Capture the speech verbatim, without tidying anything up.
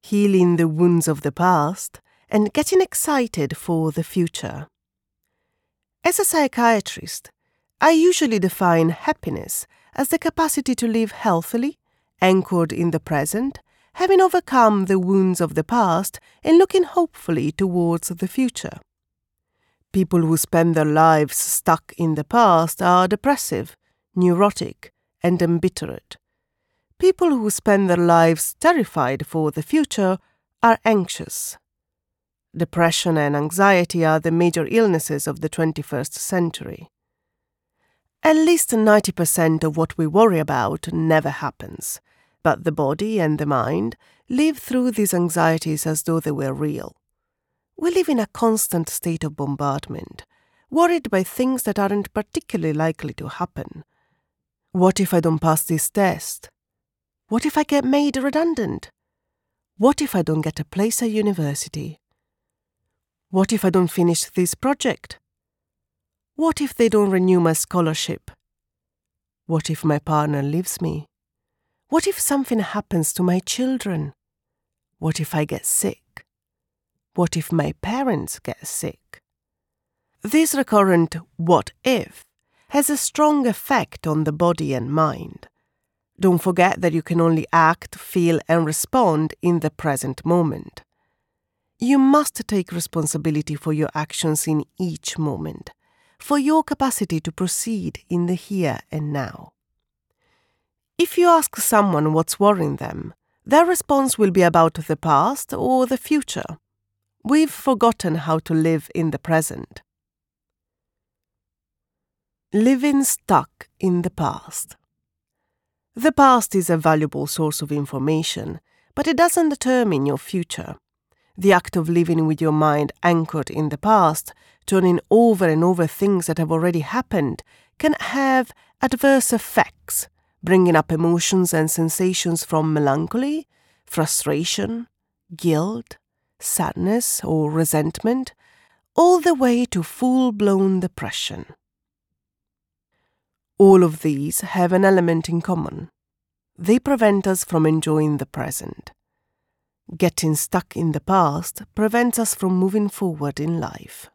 healing the wounds of the past, and getting excited for the future. As a psychiatrist, I usually define happiness as the capacity to live healthily, anchored in the present, having overcome the wounds of the past and looking hopefully towards the future. People who spend their lives stuck in the past are depressive, neurotic, and embittered. People who spend their lives terrified for the future are anxious. Depression and anxiety are the major illnesses of the twenty-first century. At least ninety percent of what we worry about never happens, but the body and the mind live through these anxieties as though they were real. We live in a constant state of bombardment, worried by things that aren't particularly likely to happen. What if I don't pass this test? What if I get made redundant? What if I don't get a place at university? What if I don't finish this project? What if they don't renew my scholarship? What if my partner leaves me? What if something happens to my children? What if I get sick? What if my parents get sick? This recurrent what if has a strong effect on the body and mind. Don't forget that you can only act, feel, and respond in the present moment. You must take responsibility for your actions in each moment, for your capacity to proceed in the here and now. If you ask someone what's worrying them, their response will be about the past or the future. We've forgotten how to live in the present. Living stuck in the past. The past is a valuable source of information, but it doesn't determine your future. The act of living with your mind anchored in the past, turning over and over things that have already happened, can have adverse effects, bringing up emotions and sensations from melancholy, frustration, guilt, sadness, or resentment, all the way to full-blown depression. All of these have an element in common. They prevent us from enjoying the present. Getting stuck in the past prevents us from moving forward in life.